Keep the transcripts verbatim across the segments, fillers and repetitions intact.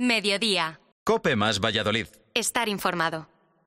Mediodía. COPE más Valladolid. Estar informado.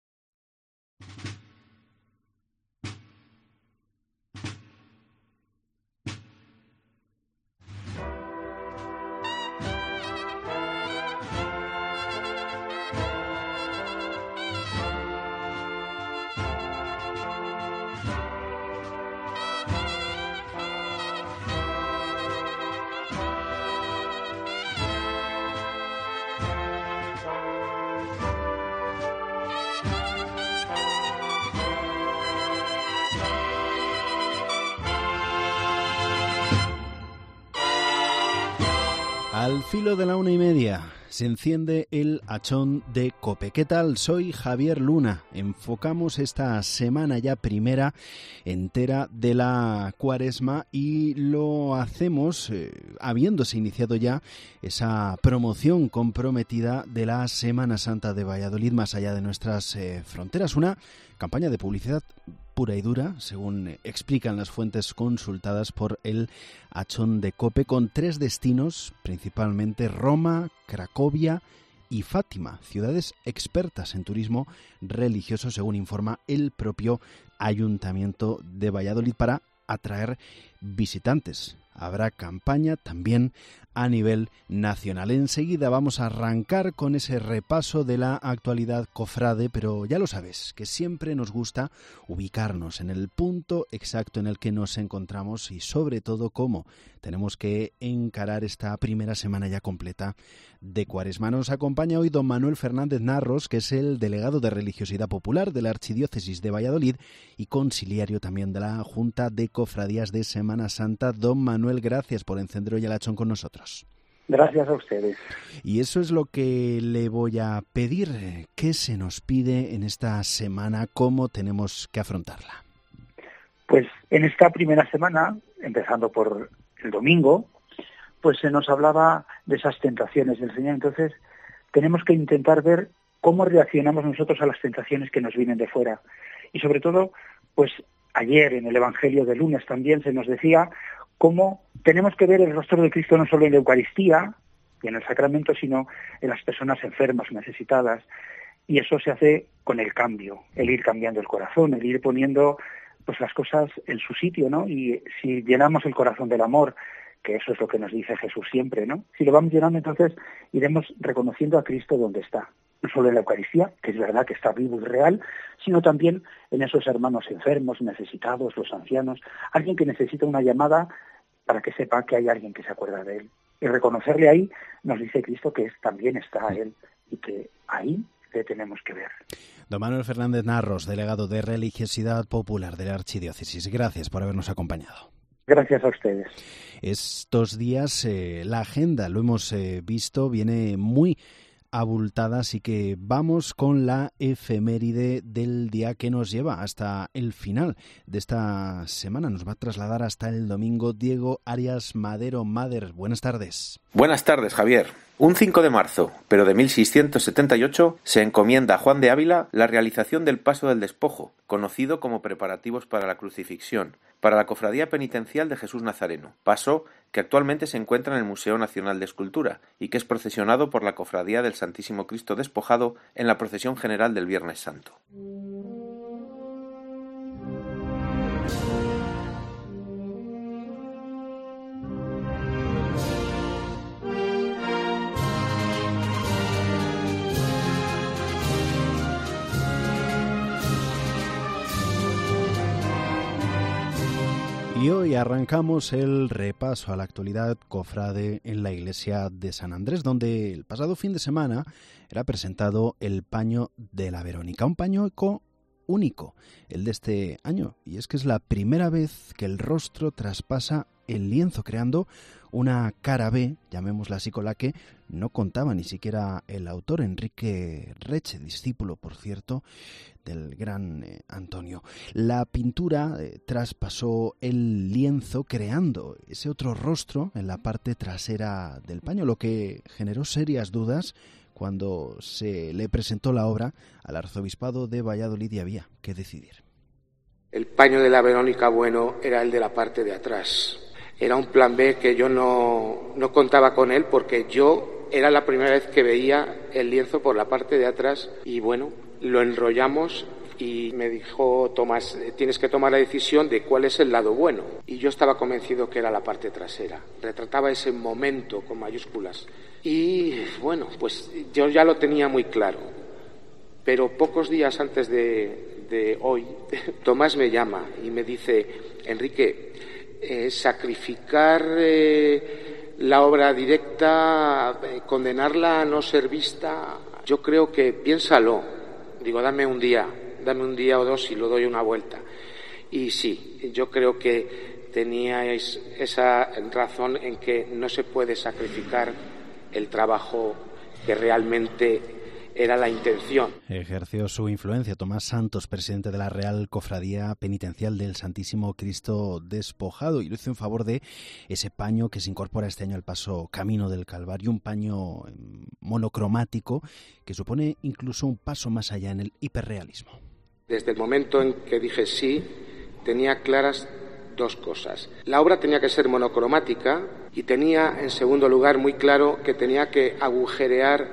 Al filo de la una y media se enciende el hachón de COPE. ¿Qué tal? Soy Javier Luna. Enfocamos esta semana ya primera entera de la Cuaresma y lo hacemos eh, habiéndose iniciado ya esa promoción comprometida de la Semana Santa de Valladolid más allá de nuestras eh, fronteras. Una campaña de publicidad pura y dura, según explican las fuentes consultadas por el hachón de COPE, con tres destinos, principalmente Roma, Cracovia y Fátima, ciudades expertas en turismo religioso, según informa el propio Ayuntamiento de Valladolid, para atraer visitantes. Habrá campaña también a nivel nacional. Enseguida vamos a arrancar con ese repaso de la actualidad cofrade, pero ya lo sabes, que siempre nos gusta ubicarnos en el punto exacto en el que nos encontramos y sobre todo cómo tenemos que encarar esta primera semana ya completa de Cuaresma. Nos acompaña hoy don Manuel Fernández Narros, que es el delegado de Religiosidad Popular de la Archidiócesis de Valladolid y conciliario también de la Junta de Cofradías de Semana Santa. Don Manuel, gracias por encender hoy el hachón con nosotros. Gracias a ustedes. Y eso es lo que le voy a pedir. ¿Qué se nos pide en esta semana? ¿Cómo tenemos que afrontarla? Pues en esta primera semana, empezando por el domingo, pues se nos hablaba de esas tentaciones del Señor. Entonces tenemos que intentar ver cómo reaccionamos nosotros a las tentaciones que nos vienen de fuera. Y sobre todo, pues ayer en el Evangelio de lunes también se nos decía cómo tenemos que ver el rostro de Cristo no solo en la Eucaristía y en el sacramento, sino en las personas enfermas, necesitadas. Y eso se hace con el cambio, el ir cambiando el corazón, el ir poniendo pues las cosas en su sitio, ¿no? Y si llenamos el corazón del amor, que eso es lo que nos dice Jesús siempre, ¿no? Si lo vamos llenando, entonces iremos reconociendo a Cristo donde está. No solo en la Eucaristía, que es verdad que está vivo y real, sino también en esos hermanos enfermos, necesitados, los ancianos, alguien que necesita una llamada para que sepa que hay alguien que se acuerda de él. Y reconocerle ahí, nos dice Cristo que es, también está él y que ahí le tenemos que ver. Don Manuel Fernández Narros, delegado de Religiosidad Popular de la Archidiócesis, gracias por habernos acompañado. Gracias a ustedes. Estos días eh, la agenda, lo hemos eh, visto, viene muy abultada, así que vamos con la efeméride del día que nos lleva hasta el final de esta semana. Nos va a trasladar hasta el domingo Diego Arias Madero. Mader, buenas tardes. Buenas tardes, Javier. Un cinco de marzo, pero de mil seiscientos setenta y ocho, se encomienda a Juan de Ávila la realización del Paso del Despojo, conocido como preparativos para la crucifixión, para la Cofradía Penitencial de Jesús Nazareno, paso que actualmente se encuentra en el Museo Nacional de Escultura y que es procesionado por la Cofradía del Santísimo Cristo Despojado en la procesión general del Viernes Santo. Y hoy arrancamos el repaso a la actualidad cofrade en la iglesia de San Andrés, donde el pasado fin de semana era presentado el paño de la Verónica, un paño eco único, el de este año, y es que es la primera vez que el rostro traspasa el lienzo, creando una cara B, llamémosla así, con la que no contaba ni siquiera el autor, Enrique Reche, discípulo, por cierto, del gran eh, Antonio. La pintura eh, traspasó el lienzo, creando ese otro rostro en la parte trasera del paño, lo que generó serias dudas cuando se le presentó la obra al arzobispado de Valladolid y había que decidir. El paño de la Verónica Bueno era el de la parte de atrás. Era un plan B que yo no, no contaba con él porque yo era la primera vez que veía el lienzo por la parte de atrás y bueno, lo enrollamos y me dijo Tomás, tienes que tomar la decisión de cuál es el lado bueno. Y yo estaba convencido que era la parte trasera. Retrataba ese momento con mayúsculas. Y bueno, pues yo ya lo tenía muy claro. Pero pocos días antes de, de hoy, Tomás me llama y me dice, Enrique, eh, sacrificar eh, la obra directa, eh, condenarla a no ser vista, yo creo que piénsalo. Digo, dame un día. Dame un día o dos y lo doy una vuelta. Y sí, yo creo que teníais esa razón en que no se puede sacrificar el trabajo que realmente era la intención. Ejerció su influencia Tomás Santos, presidente de la Real Cofradía Penitencial del Santísimo Cristo Despojado, y lo hizo en favor de ese paño que se incorpora este año al paso Camino del Calvario, un paño monocromático que supone incluso un paso más allá en el hiperrealismo. Desde el momento en que dije sí, tenía claras dos cosas. La obra tenía que ser monocromática y tenía, en segundo lugar, muy claro que tenía que agujerear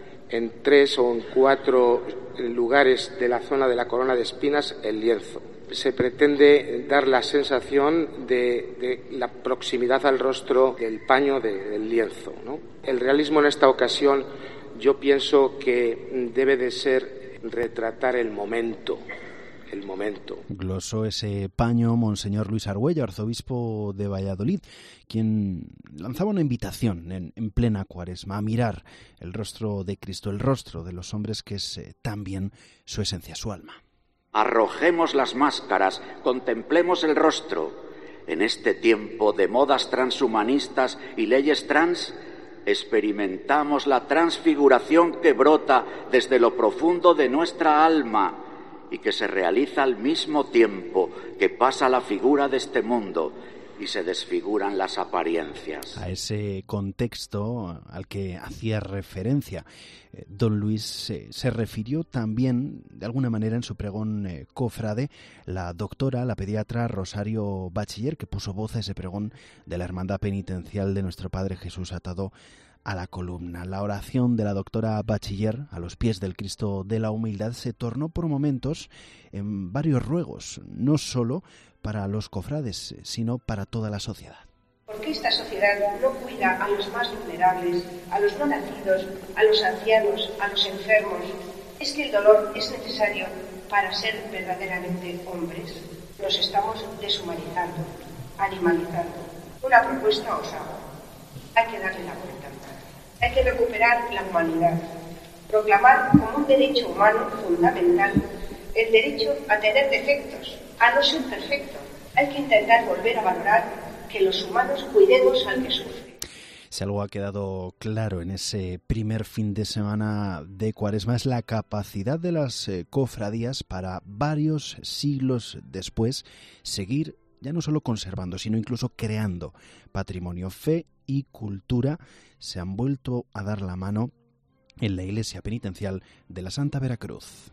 en tres o en cuatro lugares de la zona de la corona de espinas el lienzo. Se pretende dar la sensación de, de la proximidad al rostro del paño de, del lienzo, ¿no? El realismo en esta ocasión yo pienso que debe de ser retratar el momento, el momento. Glosó ese paño Monseñor Luis Argüello, arzobispo de Valladolid, quien lanzaba una invitación en, en plena Cuaresma a mirar el rostro de Cristo, el rostro de los hombres, que es eh, también su esencia, su alma. Arrojemos las máscaras, contemplemos el rostro. En este tiempo de modas transhumanistas y leyes trans, experimentamos la transfiguración que brota desde lo profundo de nuestra alma y que se realiza al mismo tiempo que pasa la figura de este mundo y se desfiguran las apariencias. A ese contexto al que hacía referencia eh, don Luis eh, se refirió también, de alguna manera, en su pregón eh, cofrade, la doctora, la pediatra Rosario Bachiller, que puso voz a ese pregón de la Hermandad Penitencial de Nuestro Padre Jesús atado a la columna. La oración de la doctora Bachiller a los pies del Cristo de la Humildad se tornó por momentos en varios ruegos, no solo para los cofrades, sino para toda la sociedad. Porque esta sociedad no cuida a los más vulnerables, a los no nacidos, a los ancianos, a los enfermos. Es que el dolor es necesario para ser verdaderamente hombres. Nos estamos deshumanizando, animalizando. Una propuesta os hago. Hay que darle la vuelta. Hay que recuperar la humanidad. Proclamar como un derecho humano fundamental el derecho a tener defectos, a no ser perfecto. Hay que intentar volver a valorar que los humanos cuidemos al que sufre. Si algo ha quedado claro en ese primer fin de semana de Cuaresma es la capacidad de las eh, cofradías para varios siglos después seguir ya no solo conservando, sino incluso creando patrimonio. Fe y cultura se han vuelto a dar la mano en la iglesia penitencial de la Santa Veracruz.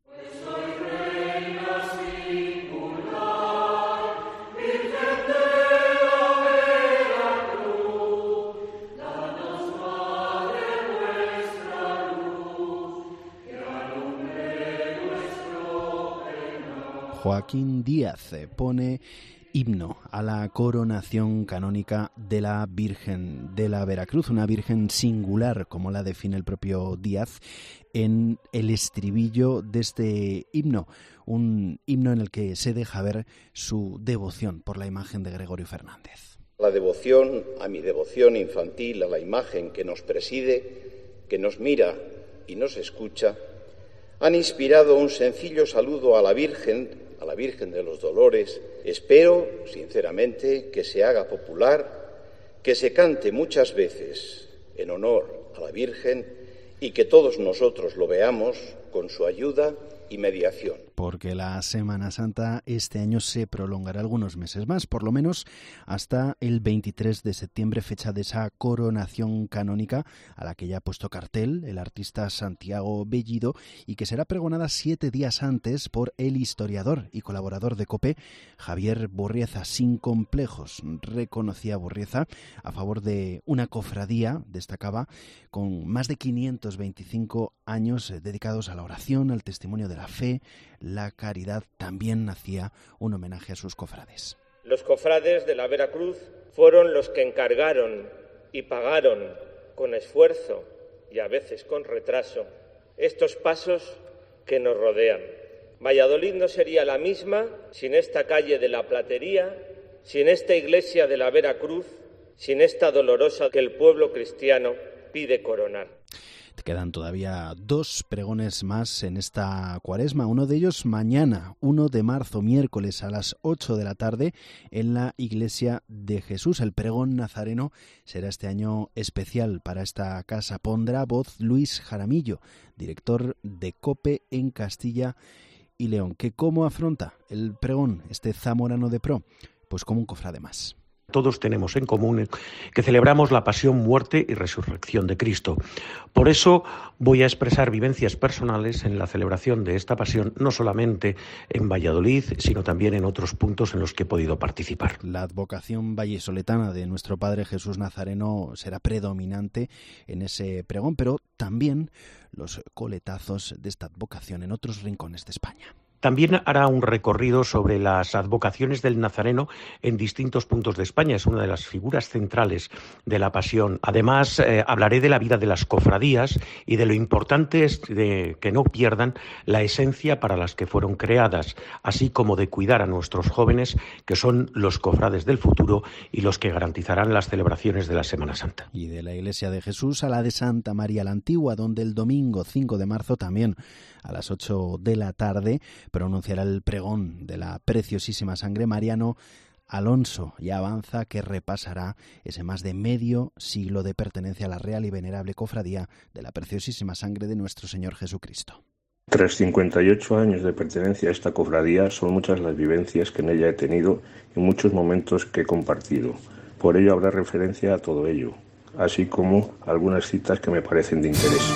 Joaquín Díaz pone himno a la coronación canónica de la Virgen de la Veracruz, una virgen singular, como la define el propio Díaz, en el estribillo de este himno, un himno en el que se deja ver su devoción por la imagen de Gregorio Fernández. La devoción, a mi devoción infantil, a la imagen que nos preside, que nos mira y nos escucha, han inspirado un sencillo saludo a la Virgen, a la Virgen de los Dolores. Espero, sinceramente, que se haga popular, que se cante muchas veces en honor a la Virgen y que todos nosotros lo veamos con su ayuda y mediación. porque la Semana Santa este año se prolongará algunos meses más, por lo menos hasta el veintitrés de septiembre, fecha de esa coronación canónica a la que ya ha puesto cartel el artista Santiago Bellido y que será pregonada siete días antes por el historiador y colaborador de COPE, Javier Burrieza. Sin complejos, reconocía Burrieza, a favor de una cofradía, destacaba, con más de quinientos veinticinco años dedicados a la oración, al testimonio de la fe, la caridad. También hacía un homenaje a sus cofrades. Los cofrades de la Veracruz fueron los que encargaron y pagaron con esfuerzo y a veces con retraso estos pasos que nos rodean. Valladolid no sería la misma sin esta calle de la Platería, sin esta iglesia de la Veracruz, sin esta dolorosa que el pueblo cristiano pide coronar. Quedan todavía dos pregones más en esta cuaresma, uno de ellos mañana, primero de marzo, miércoles a las ocho de la tarde en la Iglesia de Jesús. El pregón nazareno será este año especial para esta casa. Pondrá voz Luis Jaramillo, director de COPE en Castilla y León. ¿Que cómo afronta el pregón este zamorano de pro? Pues como un cofrade más. Todos tenemos en común que celebramos la pasión, muerte y resurrección de Cristo. Por eso voy a expresar vivencias personales en la celebración de esta pasión, no solamente en Valladolid, sino también en otros puntos en los que he podido participar. La advocación vallisoletana de nuestro Padre Jesús Nazareno será predominante en ese pregón, pero también los coletazos de esta advocación en otros rincones de España. También hará un recorrido sobre las advocaciones del Nazareno en distintos puntos de España. Es una de las figuras centrales de la pasión. Además, eh, hablaré de la vida de las cofradías y de lo importante es de que no pierdan la esencia para las que fueron creadas, así como de cuidar a nuestros jóvenes, que son los cofrades del futuro y los que garantizarán las celebraciones de la Semana Santa. Y de la Iglesia de Jesús a la de Santa María la Antigua, donde el domingo cinco de marzo también a las ocho de la tarde pronunciará el pregón de la preciosísima sangre Mariano Alonso y avanza que repasará ese más de medio siglo de pertenencia a la Real y Venerable Cofradía de la preciosísima sangre de nuestro Señor Jesucristo. Tras cincuenta y ocho años de pertenencia a esta cofradía, son muchas las vivencias que en ella he tenido y muchos momentos que he compartido. Por ello habrá referencia a todo ello, así como algunas citas que me parecen de interés.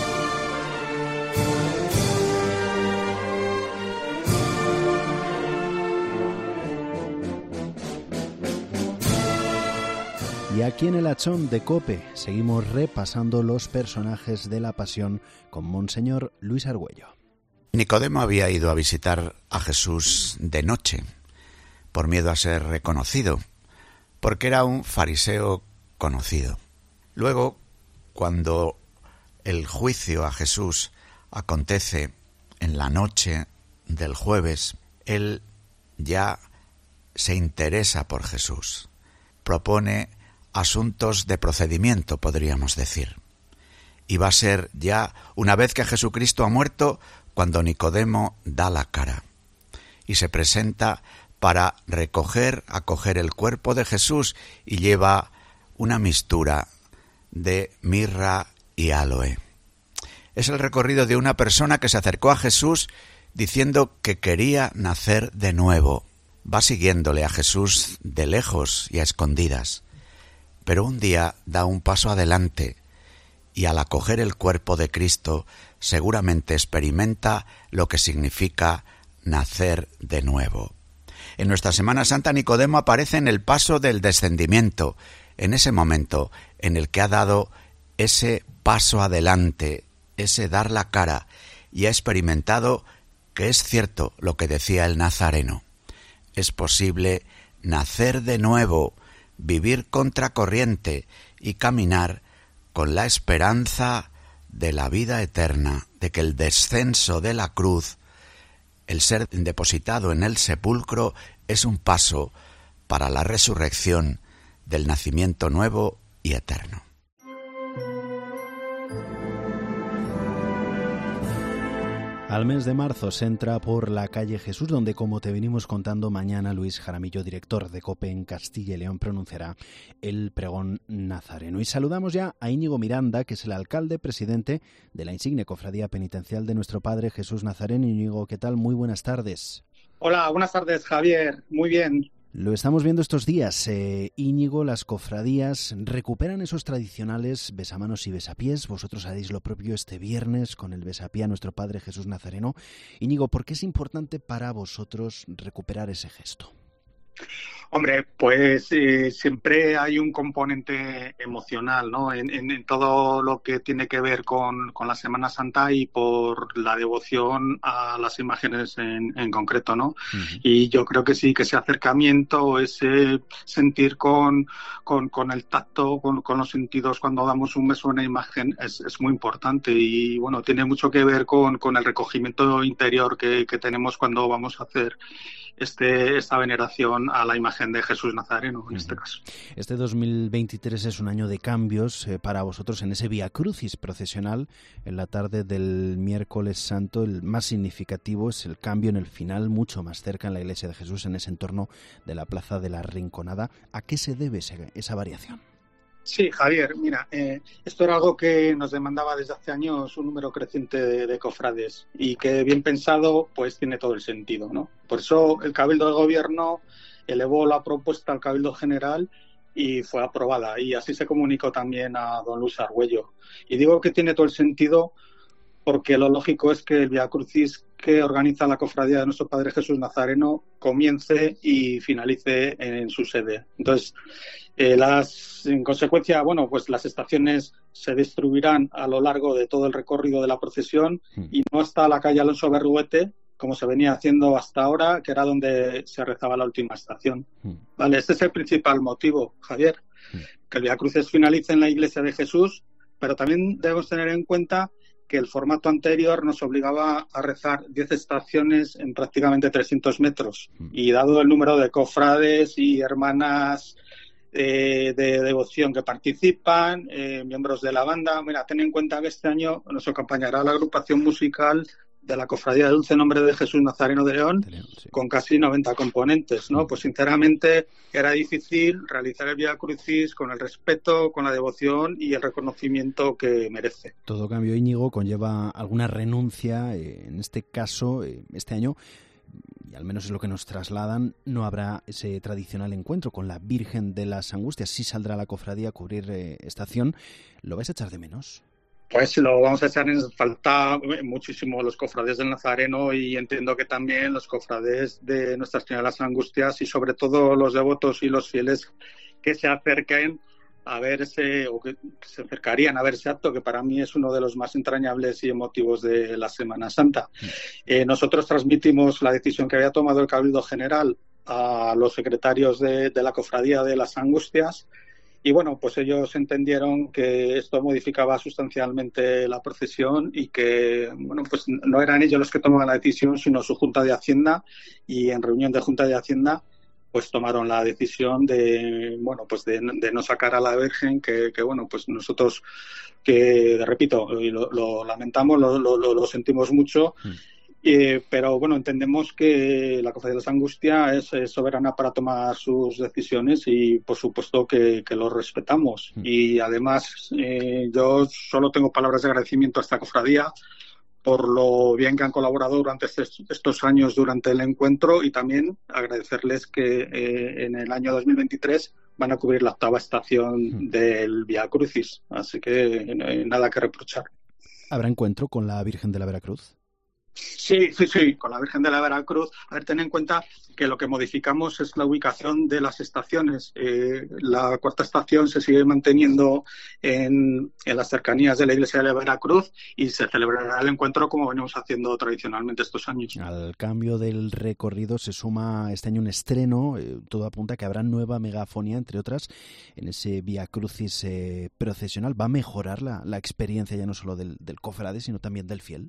Y aquí en el Hachón de COPE seguimos repasando los personajes de la Pasión con Monseñor Luis Argüello. Nicodemo había ido a visitar a Jesús de noche, por miedo a ser reconocido, porque era un fariseo conocido. Luego, cuando el juicio a Jesús acontece en la noche del jueves, él ya se interesa por Jesús, propone asuntos de procedimiento, podríamos decir. Y va a ser ya, una vez que Jesucristo ha muerto, cuando Nicodemo da la cara y se presenta para recoger, acoger el cuerpo de Jesús y lleva una mistura de mirra y áloe. Es el recorrido de una persona que se acercó a Jesús diciendo que quería nacer de nuevo. Va siguiéndole a Jesús de lejos y a escondidas. Pero un día da un paso adelante y al acoger el cuerpo de Cristo seguramente experimenta lo que significa nacer de nuevo. En nuestra Semana Santa Nicodemo aparece en el paso del descendimiento, en ese momento en el que ha dado ese paso adelante, ese dar la cara, y ha experimentado que es cierto lo que decía el Nazareno. Es posible nacer de nuevo, vivir contracorriente y caminar con la esperanza de la vida eterna, de que el descenso de la cruz, el ser depositado en el sepulcro, es un paso para la resurrección del nacimiento nuevo y eterno. Al mes de marzo se entra por la calle Jesús, donde, como te venimos contando, mañana Luis Jaramillo, director de COPE en Castilla y León, pronunciará el pregón nazareno. Y saludamos ya a Íñigo Miranda, que es el alcalde presidente de la insigne cofradía penitencial de nuestro Padre Jesús Nazareno. Íñigo, ¿qué tal? Muy buenas tardes. Hola, buenas tardes, Javier. Muy bien. Lo estamos viendo estos días. Eh, Íñigo, las cofradías recuperan esos tradicionales besamanos y besapiés. Vosotros haréis lo propio este viernes con el besapié a nuestro Padre Jesús Nazareno. Íñigo, ¿por qué es importante para vosotros recuperar ese gesto? Hombre, pues eh, siempre hay un componente emocional, ¿no? En, en, en todo lo que tiene que ver con, con la Semana Santa y por la devoción a las imágenes en, en concreto, ¿no? Uh-huh. Y yo creo que sí, que ese acercamiento, ese sentir con, con, con el tacto, con, con los sentidos cuando damos un beso a una imagen es, es muy importante y, bueno, tiene mucho que ver con, con el recogimiento interior que, que tenemos cuando vamos a hacer Este, esta veneración a la imagen de Jesús Nazareno, en este caso. Este dos mil veintitrés es un año de cambios eh, para vosotros en ese Vía Crucis procesional en la tarde del miércoles santo. El más significativo es el cambio en el final, mucho más cerca en la Iglesia de Jesús, en ese entorno de la Plaza de la Rinconada. ¿A qué se debe esa, esa variación? Sí, Javier, mira, eh, esto era algo que nos demandaba desde hace años un número creciente de, de cofrades y que bien pensado pues tiene todo el sentido, ¿no? Por eso el Cabildo de Gobierno elevó la propuesta al Cabildo General y fue aprobada y así se comunicó también a don Luis Argüello. Y digo que tiene todo el sentido porque lo lógico es que el Vía Crucis que organiza la cofradía de nuestro Padre Jesús Nazareno comience y finalice en su sede. Entonces, eh, las, en consecuencia, bueno, pues las estaciones se distribuirán a lo largo de todo el recorrido de la procesión y no hasta la calle Alonso Berruete, como se venía haciendo hasta ahora, que era donde se rezaba la última estación. Vale, este es el principal motivo, Javier, que el Vía Crucis finalice en la Iglesia de Jesús, pero también debemos tener en cuenta que el formato anterior nos obligaba a rezar diez estaciones en prácticamente trescientos metros. Y dado el número de cofrades y hermanas eh, de devoción que participan, eh, miembros de la banda, mira, ten en cuenta que este año nos acompañará la agrupación musical de la Cofradía del Dulce Nombre de Jesús Nazareno de León, de León sí. Con casi noventa componentes, ¿no? Pues sinceramente era difícil realizar el Vía Crucis con el respeto, con la devoción y el reconocimiento que merece. Todo cambio, Íñigo, conlleva alguna renuncia. Eh, en este caso, eh, este año, y al menos es lo que nos trasladan, no habrá ese tradicional encuentro con la Virgen de las Angustias. Sí saldrá la cofradía a cubrir eh, estación. ¿Lo vais a echar de menos? Pues lo vamos a echar en falta muchísimo los cofrades del Nazareno y entiendo que también los cofrades de Nuestra Señora de las Angustias y sobre todo los devotos y los fieles que se acerquen a ver ese, o que se acercarían a ver ese acto, que para mí es uno de los más entrañables y emotivos de la Semana Santa. Eh, nosotros transmitimos la decisión que había tomado el Cabildo General a los secretarios de, de la Cofradía de las Angustias. Y bueno, pues ellos entendieron que esto modificaba sustancialmente la procesión y que, bueno, pues no eran ellos los que tomaban la decisión, sino su Junta de Hacienda, y en reunión de Junta de Hacienda pues tomaron la decisión de, bueno, pues de, de no sacar a la Virgen, que, que bueno, pues nosotros, que repito, lo, lo lamentamos, lo, lo, lo sentimos mucho. Mm. Eh, pero bueno, entendemos que la Cofradía de las Angustias es, es soberana para tomar sus decisiones y por supuesto que, que lo respetamos. Y además eh, yo solo tengo palabras de agradecimiento a esta cofradía por lo bien que han colaborado durante estos, estos años durante el encuentro y también agradecerles que eh, en el año dos mil veintitrés van a cubrir la octava estación del Vía Crucis. Así que eh, nada que reprochar. ¿Habrá encuentro con la Virgen de la Veracruz? Sí, sí, sí, con la Virgen de la Veracruz. A ver, ten en cuenta que lo que modificamos es la ubicación de las estaciones. Eh, la cuarta estación se sigue manteniendo en, en las cercanías de la Iglesia de la Veracruz y se celebrará el encuentro como venimos haciendo tradicionalmente estos años. Al cambio del recorrido se suma este año un estreno. Eh, todo apunta a que habrá nueva megafonía, entre otras, en ese Vía Crucis eh, procesional. ¿Va a mejorar la, la experiencia ya no solo del, del cofrade, sino también del fiel?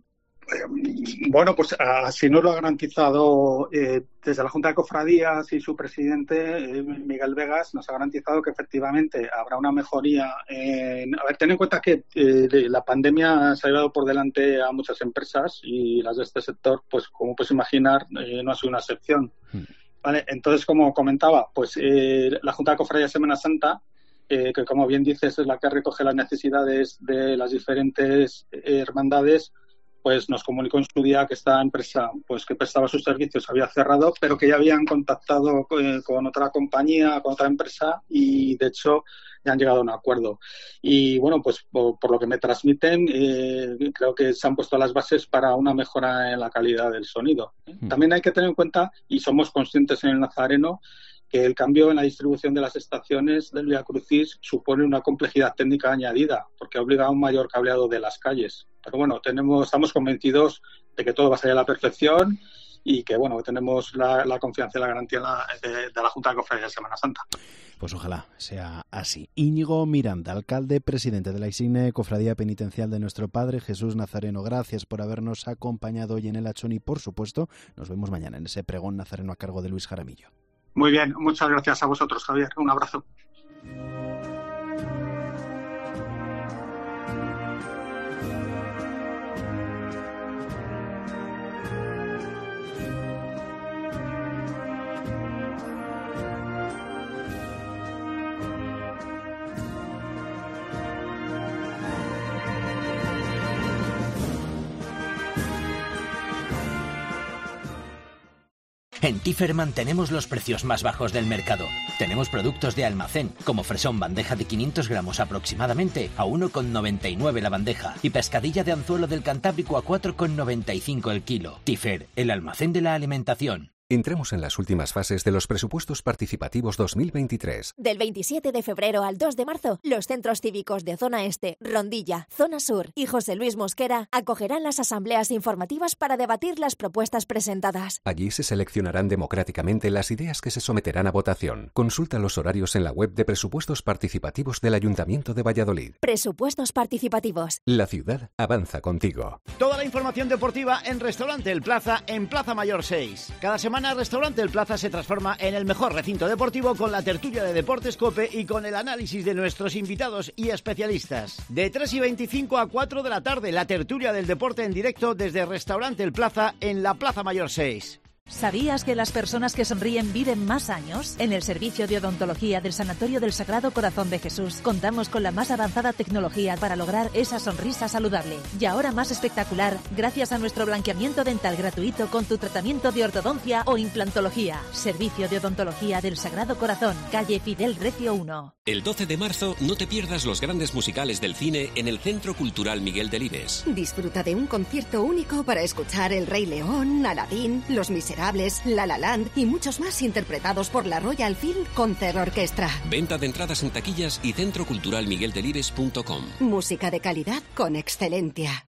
Bueno, pues así nos lo ha garantizado eh, desde la Junta de Cofradías y su presidente, eh, Miguel Vegas, nos ha garantizado que efectivamente habrá una mejoría. En... A ver, ten en cuenta que eh, la pandemia se ha llevado por delante a muchas empresas y las de este sector, pues como puedes imaginar, eh, no ha sido una excepción. Hmm. Vale, entonces, como comentaba, pues eh, la Junta de Cofradías Semana Santa, eh, que como bien dices es la que recoge las necesidades de las diferentes eh, hermandades, pues nos comunicó en su día que esta empresa, pues que prestaba sus servicios, había cerrado, pero que ya habían contactado con, con otra compañía, con otra empresa, y de hecho ya han llegado a un acuerdo. Y bueno, pues por, por lo que me transmiten, eh, creo que se han puesto las bases para una mejora en la calidad del sonido. Mm. También hay que tener en cuenta, y somos conscientes en el Nazareno, que el cambio en la distribución de las estaciones del Vía Crucis supone una complejidad técnica añadida, porque obliga a un mayor cableado de las calles. Pero bueno, tenemos, estamos convencidos de que todo va a salir a la perfección y que bueno, tenemos la, la confianza y la garantía la, de, de la Junta de Cofradías de Semana Santa. Pues ojalá sea así. Íñigo Miranda, alcalde, presidente de la insigne Cofradía Penitencial de Nuestro Padre Jesús Nazareno. Gracias por habernos acompañado hoy en el Achón y, por supuesto, nos vemos mañana en ese pregón nazareno a cargo de Luis Jaramillo. Muy bien, muchas gracias a vosotros, Javier. Un abrazo. En Tifer mantenemos los precios más bajos del mercado. Tenemos productos de almacén, como fresón bandeja de quinientos gramos aproximadamente a uno con noventa y nueve la bandeja y pescadilla de anzuelo del Cantábrico a cuatro con noventa y cinco el kilo. Tifer, el almacén de la alimentación. Entramos en las últimas fases de los presupuestos participativos dos mil veintitrés. Del veintisiete de febrero al dos de marzo, los centros cívicos de Zona Este, Rondilla, Zona Sur y José Luis Mosquera acogerán las asambleas informativas para debatir las propuestas presentadas. Allí se seleccionarán democráticamente las ideas que se someterán a votación. Consulta los horarios en la web de presupuestos participativos del Ayuntamiento de Valladolid. Presupuestos participativos. La ciudad avanza contigo. Toda la información deportiva en Restaurante El Plaza, en Plaza Mayor seis. Cada semana Restaurante El Plaza se transforma en el mejor recinto deportivo con la tertulia de Deportes COPE y con el análisis de nuestros invitados y especialistas. De tres y veinticinco a cuatro de la tarde, la tertulia del deporte en directo desde Restaurante El Plaza en la Plaza Mayor seis. ¿Sabías que las personas que sonríen viven más años? En el servicio de odontología del Sanatorio del Sagrado Corazón de Jesús contamos con la más avanzada tecnología para lograr esa sonrisa saludable. Y ahora más espectacular, gracias a nuestro blanqueamiento dental gratuito con tu tratamiento de ortodoncia o implantología. Servicio de odontología del Sagrado Corazón, calle Fidel Recio uno. El doce de marzo no te pierdas los grandes musicales del cine en el Centro Cultural Miguel Delibes. Disfruta de un concierto único para escuchar El Rey León, Aladín, Los Miserables, La La Land y muchos más interpretados por la Royal Film Concert Orchestra. Venta de entradas en taquillas y centro cultural miguel delibes punto com. Música de calidad con excelencia.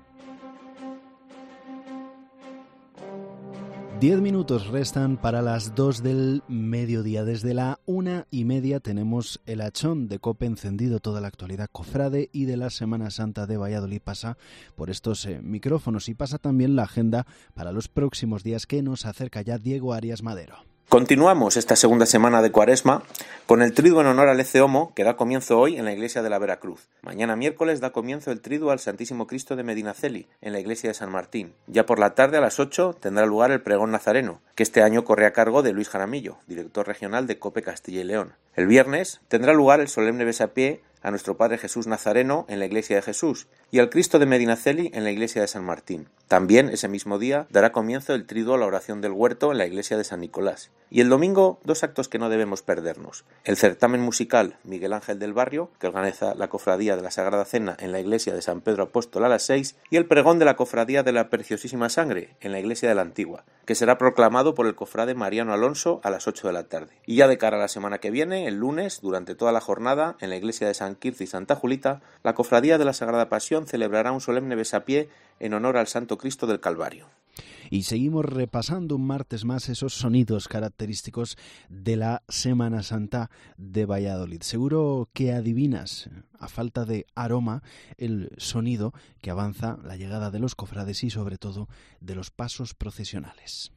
Diez minutos restan para las dos del mediodía. Desde la una y media tenemos el Achón de COPE encendido. Toda la actualidad cofrade y de la Semana Santa de Valladolid pasa por estos eh, micrófonos y pasa también la agenda para los próximos días que nos acerca ya Diego Arias Madero. Continuamos esta segunda semana de Cuaresma con el triduo en honor al Ecce Homo, que da comienzo hoy en la iglesia de la Veracruz. Mañana miércoles da comienzo el triduo al Santísimo Cristo de Medinaceli en la iglesia de San Martín. Ya por la tarde a las ocho tendrá lugar el pregón nazareno, que este año corre a cargo de Luis Jaramillo, director regional de COPE Castilla y León. El viernes tendrá lugar el solemne besapié a nuestro Padre Jesús Nazareno en la iglesia de Jesús y al Cristo de Medinaceli en la iglesia de San Martín. También ese mismo día dará comienzo el triduo a la oración del huerto en la iglesia de San Nicolás. Y el domingo, dos actos que no debemos perdernos. El certamen musical Miguel Ángel del Barrio, que organiza la Cofradía de la Sagrada Cena en la iglesia de San Pedro Apóstol a las seis, y el pregón de la Cofradía de la Preciosísima Sangre en la iglesia de la Antigua, que será proclamado por el cofrade Mariano Alonso a las ocho de la tarde. Y ya de cara a la semana que viene, el lunes, durante toda la jornada, en la iglesia de San Quirce y Santa Julita, la Cofradía de la Sagrada Pasión celebrará un solemne besapié en honor al Santo Cristo del Calvario. y seguimos repasando un martes más esos sonidos característicos de la Semana Santa de Valladolid. Seguro que adivinas, a falta de aroma, el sonido que avanza la llegada de los cofrades y sobre todo de los pasos procesionales.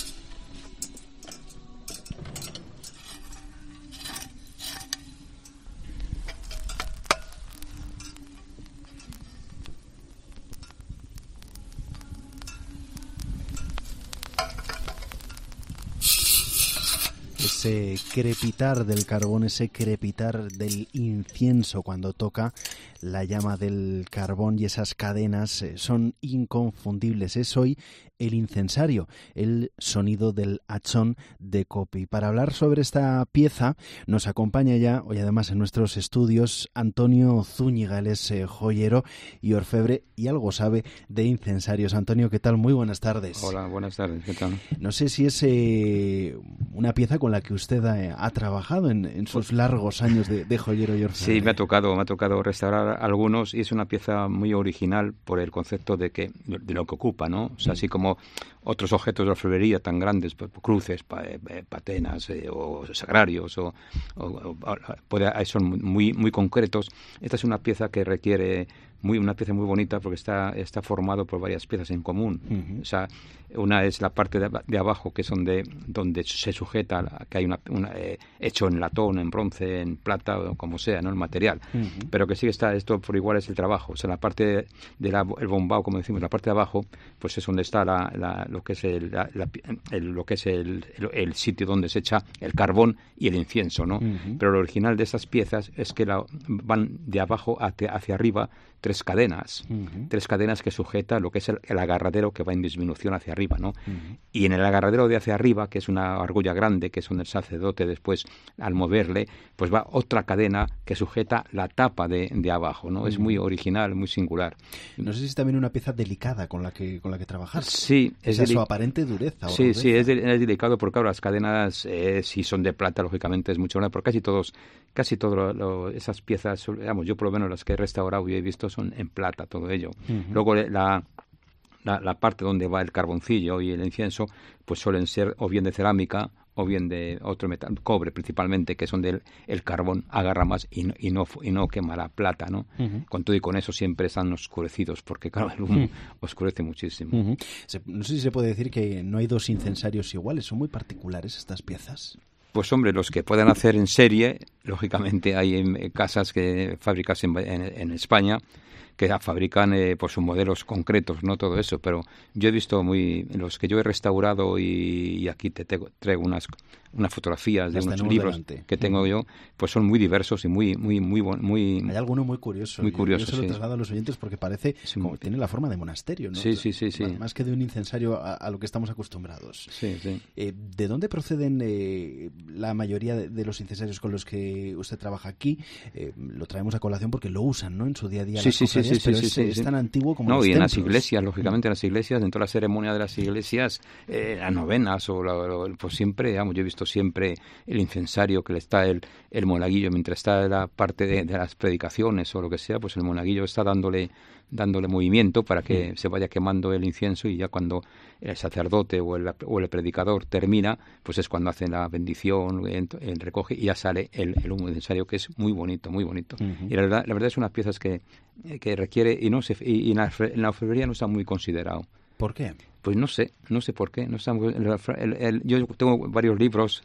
Ese crepitar del carbón, ese crepitar del incienso cuando toca la llama del carbón y esas cadenas eh, son inconfundibles. Es hoy el incensario, el sonido del hachón de Cope. Y para hablar sobre esta pieza nos acompaña ya, hoy además en nuestros estudios, Antonio Zúñiga. Él es eh, joyero y orfebre y algo sabe de incensarios. Antonio, ¿qué tal? Muy buenas tardes. Hola, buenas tardes, ¿qué tal? No sé si es eh, una pieza con la que usted ha, ha trabajado en, en sus largos años de, de joyero y orfebre. Sí, me ha tocado, me ha tocado restaurar algunos y es una pieza muy original por el concepto de que de lo que ocupa, ¿no? O sea, así como otros objetos de orfebrería tan grandes, cruces, patenas eh, o sagrarios, o, o, o puede, son muy muy concretos. Esta es una pieza que requiere muy una pieza muy bonita porque está está formado por varias piezas en común. Uh-huh. O sea, una es la parte de, de abajo, que es donde donde se sujeta, que hay una, una eh, hecho en latón, en bronce, en plata, o como sea, ¿no? El material. Uh-huh. Pero que sí está, esto por igual es el trabajo. O sea, la parte de la, el bombao, como decimos, la parte de abajo, pues es donde está la, la, lo que es el, la, la, el lo que es el, el, el sitio donde se echa el carbón y el incienso, ¿no? Uh-huh. Pero lo original de estas piezas es que la, van de abajo hacia, hacia arriba tres cadenas, uh-huh. tres cadenas que sujeta lo que es el, el agarradero, que va en disminución hacia arriba, ¿no? Uh-huh. Y en el agarradero de hacia arriba, que es una argolla grande, que es donde el sacerdote después, al moverle, pues va otra cadena que sujeta la tapa de, de abajo, ¿no? Uh-huh. Es muy original, muy singular. No sé si es también una pieza delicada con la que con la que trabajar. Sí, es, es su aparente dureza. Sí, sí, es, de, es delicado porque, claro, las cadenas, eh, si son de plata, lógicamente es mucho más, porque casi todos, casi todas esas piezas, digamos, yo por lo menos las que he restaurado y he visto son en plata, todo ello. Uh-huh. Luego la, la, la parte donde va el carboncillo y el incienso, pues suelen ser o bien de cerámica o bien de otro metal, cobre principalmente, que es donde el, el carbón agarra más y no, y no, y no quema la plata, ¿no? Uh-huh. Con todo y con eso siempre están oscurecidos, porque claro, el humo uh-huh. oscurece muchísimo. Uh-huh. Se, no sé si se puede decir que no hay dos incensarios iguales, son muy particulares estas piezas. Pues hombre, los que puedan hacer en serie, lógicamente hay en casas que fábricas en, en, en España que fabrican eh, pues sus modelos concretos, no todo eso, pero yo he visto muy los que yo he restaurado y, y aquí te traigo, traigo unas unas fotografías de unos libros delante. que tengo yo, pues son muy diversos y muy muy muy muy hay alguno muy curioso. Muy curioso, yo se lo sí. traslado a los oyentes porque parece sí, como tiene la forma de monasterio, ¿no? Sí, sí, sí, sí. Más, más que de un incensario a, a lo que estamos acostumbrados. Sí, sí. Eh, ¿De dónde proceden eh, la mayoría de, de los incensarios con los que usted trabaja aquí? Eh, lo traemos a colación porque lo usan, ¿no? En su día a día. Sí, las sí, sí, sí, pero sí, es, sí, es sí. tan antiguo como no, los y templos. en las iglesias, lógicamente, en las iglesias, dentro de la ceremonia de las iglesias, eh, las novenas o la, la, pues siempre, digamos, yo he visto siempre el incensario que le está el, el monaguillo, mientras está la parte de, de las predicaciones o lo que sea, pues el monaguillo está dándole dándole movimiento para que mm. se vaya quemando el incienso, y ya cuando el sacerdote o el, o el predicador termina, pues es cuando hacen la bendición, el, el recoge y ya sale el, el humo incensario, que es muy bonito, muy bonito. Uh-huh. Y la verdad, la verdad es unas piezas que, que requiere, y no se, y, y en, la, en la orfebrería no está muy considerado. ¿Por qué? Pues no sé, no sé por qué. No está muy, el, el, el, yo tengo varios libros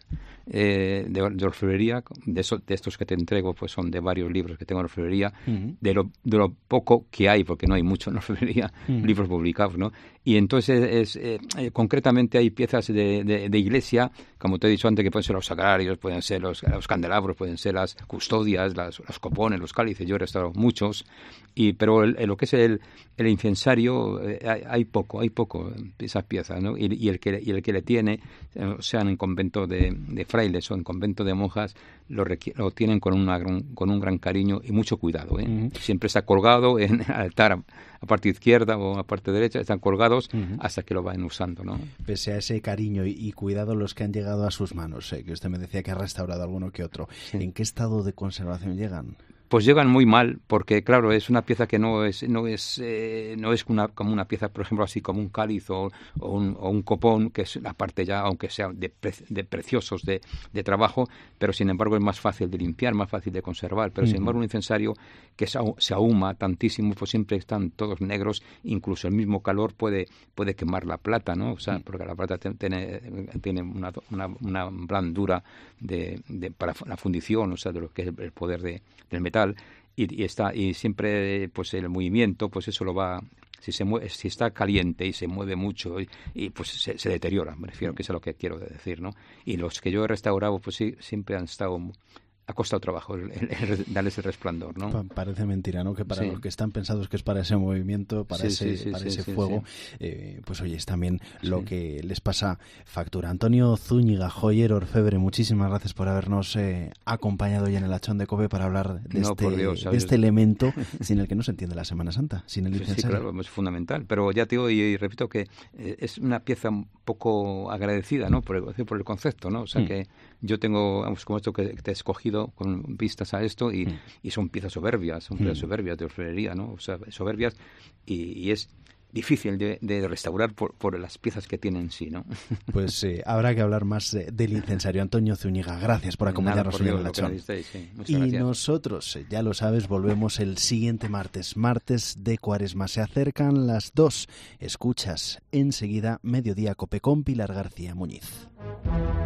eh, de, de orfebrería, de, eso, de estos que te entrego, pues son de varios libros que tengo en orfebrería, uh-huh. de, lo, de lo poco que hay, porque no hay mucho en orfebrería, uh-huh. libros publicados, ¿no? Y entonces, es, eh, eh, concretamente hay piezas de, de, de iglesia, como te he dicho antes, que pueden ser los sagrarios, pueden ser los, los candelabros, pueden ser las custodias, las, los copones, los cálices. Yo he restaurado muchos, y pero el, el, lo que es el, el incensario, eh, hay, hay poco, hay poco esas piezas, ¿no? Y, y, el, que, y el que le tiene, eh, sean en convento de, de frailes o en convento de monjas, lo, requ- lo tienen con, una, con un gran cariño y mucho cuidado, ¿eh? Uh-huh. Siempre está colgado en el altar, a, a parte izquierda o a parte derecha, están colgados uh-huh. hasta que lo vayan usando, ¿no? Pese a ese cariño y, y cuidado los que han llegado a sus manos, eh, que usted me decía que ha restaurado alguno que otro, sí. ¿En qué estado de conservación llegan? pues llegan muy mal, porque claro, es una pieza que no es no es eh, no es una, como una pieza, por ejemplo, así como un cáliz o, o, un, o un copón, que es la parte ya, aunque sea de, pre, de preciosos de, de trabajo, pero sin embargo es más fácil de limpiar, más fácil de conservar. Pero uh-huh. sin embargo un incensario que se, se ahuma tantísimo, pues siempre están todos negros, incluso el mismo calor puede puede quemar la plata, ¿no? O sea, porque la plata tiene, tiene una, una, una blandura de, de, para la fundición, o sea, de lo que es el poder de, del metal, y, y está y siempre pues el movimiento, pues eso lo va, si se mueve, si está caliente y se mueve mucho y, y pues se, se deteriora, me refiero, que eso es lo que quiero decir, ¿no? Y los que yo he restaurado, pues sí, siempre han estado, ha costado trabajo el, el, el darles el resplandor, ¿no? Pa- parece mentira, ¿no? Que para sí. los que están pensados que es para ese movimiento, para sí, ese, sí, sí, para sí, ese sí, fuego, sí. Eh, pues oye, es también sí. lo que les pasa factura. Antonio Zúñiga, joyero, orfebre, muchísimas gracias por habernos eh, acompañado hoy en el Hachón de Cope para hablar de, no, este, Dios, de este elemento sin el que no se entiende la Semana Santa, sin el incensario. Sí, claro, es fundamental, pero ya te digo y, y repito que eh, es una pieza un poco agradecida, ¿no? Por el, por el concepto, ¿no? O sea mm. que yo tengo, vamos, como esto que te he escogido con vistas a esto y, mm. y son piezas soberbias, son piezas mm. soberbias de orfebrería, ¿no? O sea, soberbias y, y es difícil de, de restaurar por, por las piezas que tienen en sí, ¿no? Pues eh, habrá que hablar más de, del incensario. Antonio Zúñiga, gracias por acompañarnos hoy en el Hachón. Sí, y gracias. Nosotros, ya lo sabes, volvemos el siguiente martes, martes de Cuaresma. Se acercan las dos. Escuchas enseguida Mediodía Cope con Pilar García Muñiz.